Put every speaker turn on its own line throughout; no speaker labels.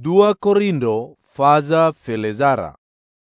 2 Korindo faza felezara.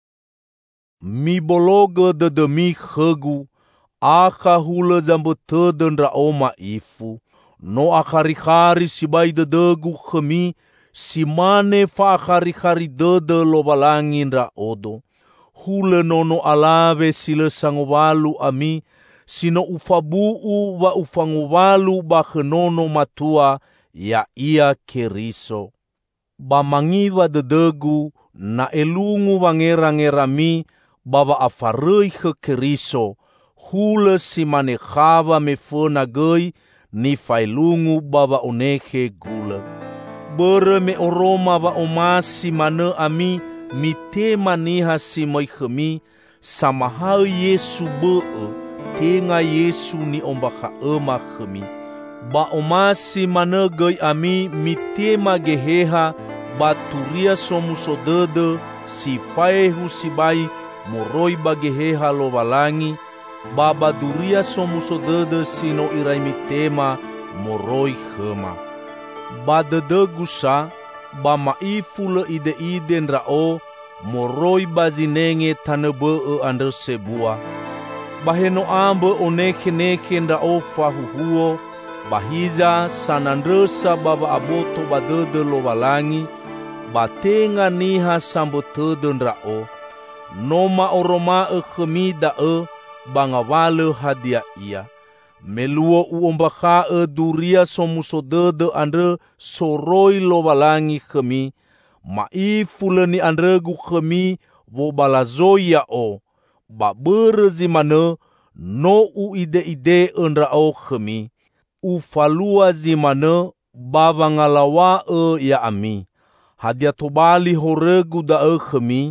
Mibologa demi khegu aka hula zambeteden rao maifu. No akari-kari sibai dedegu khemi simane fa akari-kari dede lobalangin raodo. Hule nono alave sile sangovalu ami sino ufabuu wa ufangovalu bakhenono matua ya ia keriso. Bamangiva dedegu na elungu wangera-ngerami baba afarei ke keriso. Hule simane khava mefona gei ni failungu baba oneke gula. Bere me oroma wa omasi mane ami mitema niha simai khemi samahau Yesu bee tenga Yesu ni ombaka ema khemi. Ba omasi mane gei ami mitema geheha baturia somusodede si faehu sibai moroi bageheha lovalangi baba duria somusodede sino irai mitema moroi khema. Ba dedegusa ba maifule ide-ide nrao moroi bazinenge tanebe andre sebua. Baheno ambe oneke-neke nrao fahuhuo bahiza sanandresa baba aboto badede lovalangi batenga niha sambetede nrao. Noma oroma khemida bangawale hadia ia. Meluo uombaka duria somusodede andre soroi lovalangi khemi. Maifuleni andre gu khemi vo balazoya o. Babere zimane no u ide-ide enrao khemi. Ufalua zimane bavangalawa ya ami. Hadia tobali horegu da khemi.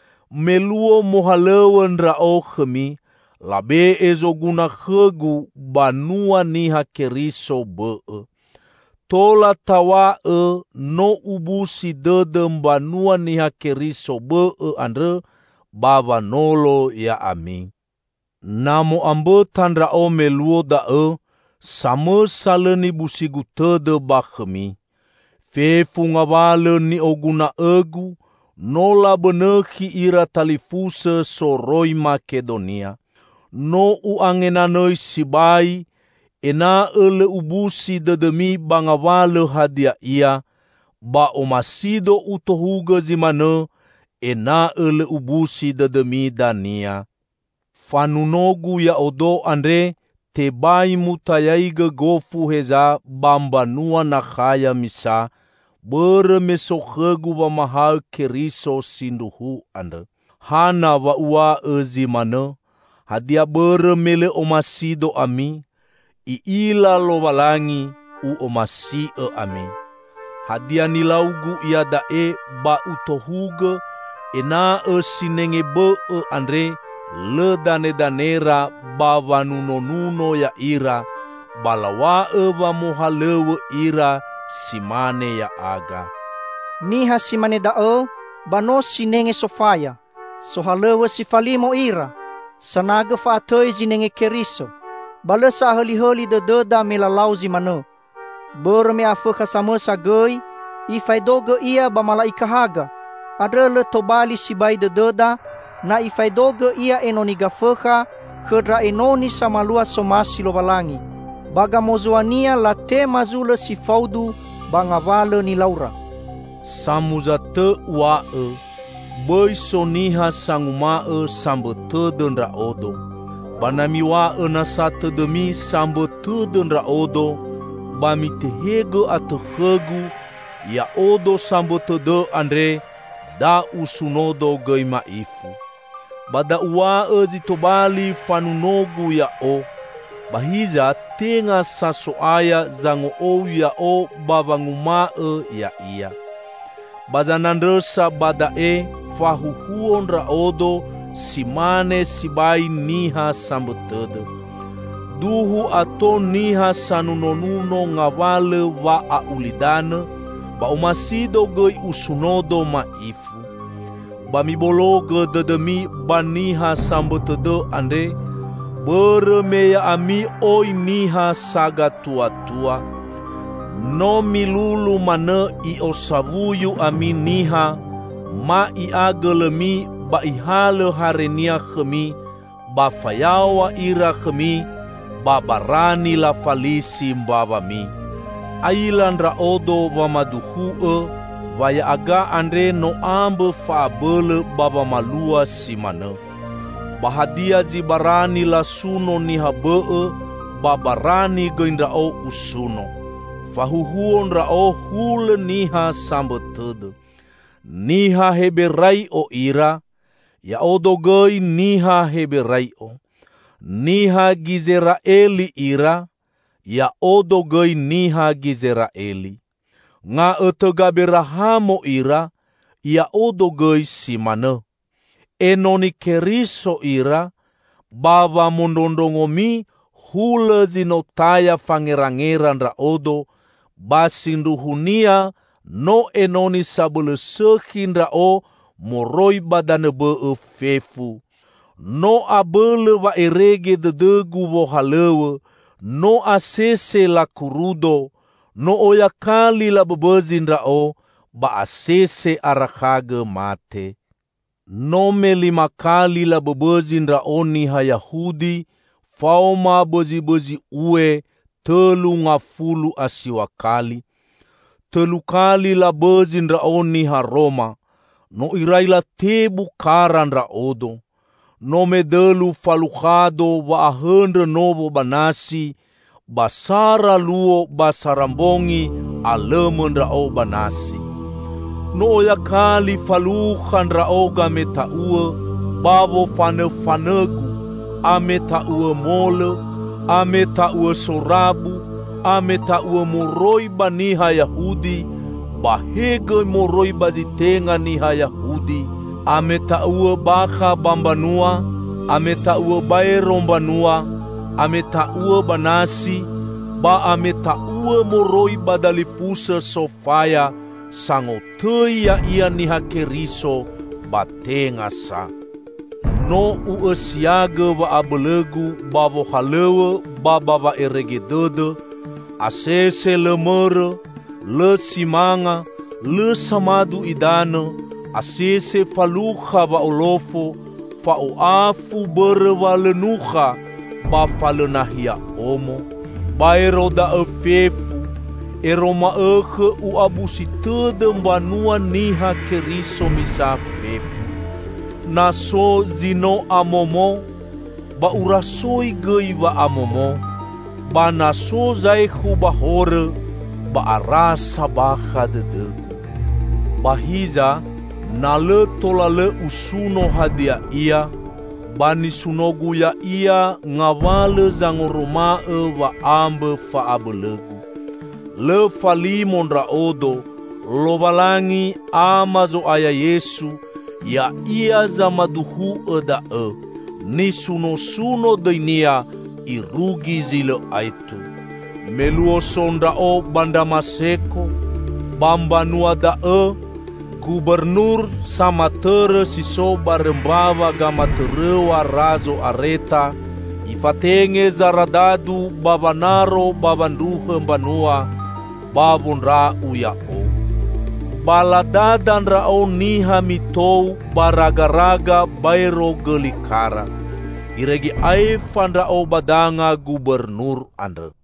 Meluo mohalewe nrao khemi. Labe ezoguna khegu banua niha keriso bee. Tola tawa no ubusi dedem banua niha keriso bee andre bava nolo ya ami. Namo ambe tanrao meluo da same saleni busigu tede bakhemi. Fefu ngawale ni oguna egu nola benehi ira talifuse soroi Makedonia. No uangenanoi sibai ena ele ubusi dedemi bangawale hadia ia ba omasido utohuga zimane ena ele ubusi dedemi dania. Fanunogu ya odo andre tebai mutayaiga gofu heza bambanua na khaya misa bere mesokhegu wa mahal keriso sinduhu andre. Hana wa ua zimane hadia bere mele omasido ami, iila lovalangi u omasi ami. Hadia nilaugu ia dae ba utohuge ena sinenge be andre le dane-danera ba vanuno ya ira balawa wa mohalewe ira simane ya aga.
Niha simane da bano sinenge sofaya sohalewe sifalimo ira. Sanaga faatoi zinenge keriso. Balesa heli-heli dededa melalau zimane. Berme afeka samesa gei. Ifaidoge ia bamalaika haga. Adrele tobali sibai dededa. Na ifaidoge ia enoniga feka. Khedra enoni samalua somasi lovalangi. Bagamozuania late mazule si faudu. Bangavale ni laura.
Samuzate uae. Boi soniha sangumae sambeteden raodo. Banamiwae nasate demi sambeteden raodo. Bamitehege atehegu ya odo sambetede andre da usunodo gei maifu. Bada uae zitobali fanunogu ya o. Bahiza tenga sasoaya zango o ya o bavangumae ya ia. Bazanandresa badae fahuhuon raodo simane sibai niha sambetede. Duhu ato niha sanunonuno ngawale wa aulidane ba umasido gei usunodo maifu. Bamibologe dedemi baniha sambetede ande bere meya ami oi niha saga tua-tua. No milulu mana I osabuyu amin niha, ma I agelemi ba ihale harenia khemi, ba fayawa ira khemi, ba barani la falisi mbabami. Ailan raodo ba maduhue, vaya aga andre no ambe faabele baba malua simana. Bahadia zibarani la suno ni habee, babarani goindrao usuno. Fahuhuon rao hule niha sambetede. Niha heberai o ira, ya odogoi niha heberai o. Niha gizeraeli ira, ya odogoi niha gizeraeli. Nga etegaberahamo ira, ya odogoi simana. Enoni keriso ira, baba mondondongomi hule zinotaya fangerangeran raodo, basinduhunia no enoni sabele sekhin rao moroi badanebe fefu. No abele wa erege dedegu vohalewe, no asese la kurudo, no oyakali la bebezin rao, ba asese arakage mate. No me 5 kali la bebezin rao ni hayahudi, faoma bezi ue, 30 asiwakali. 3 kali la bezin rao ni haroma, no iraila tebu karan raodo. No medelu falukhado wa ahendre novo banasi, basara luo basarambongi alemen rao banasi. No oyakali falukhan rao gametaue, babo fanegu, ametaue mole, ametaue sorabu, ametaue moroi baniha Yahudi, bahege moroi bazitenga niha Yahudi, ametaue baka bambanua, ametaue baerombanua, ametaue banasi, ba ametaue moroi badalifusa sofaya, sangotei ya ia niha keriso batenga sa. No uesiage wa abelegu babo halewe baba wa eregedede, asese le mere, le simanga, le samadu idane, asese falucha wa olofo, fa oafu bere wa lenucha, ba falenahia omo, ba eroda efefu, eroma ege u abusitede mbanua niha keriso misa fefu. Naso zino amomo, ba urasoi gei wa amomo, ba naso zaihu bahore, ba arasa baha dede. Bahiza, nale tolale usuno hadia ia, bani sunogu ya ia ngawale zangoromae wa ambe fa abelegu. Le falimon raodo, lobalangi amazo aya Yesu, ya ia za maduhu edae, ni suno dainia irugi zile aitu. Meluo sondrao bandamaseko, bambanua dae, gubernur sama tere siso barembawa gamaterewa razo areta, ifatenge zaradadu babanaro babanduhe mbanua, babun ra uyao. Baladadan rao niha mitou baragaraga bairo gelikara. Iregi aifan rao badanga gubernur andre.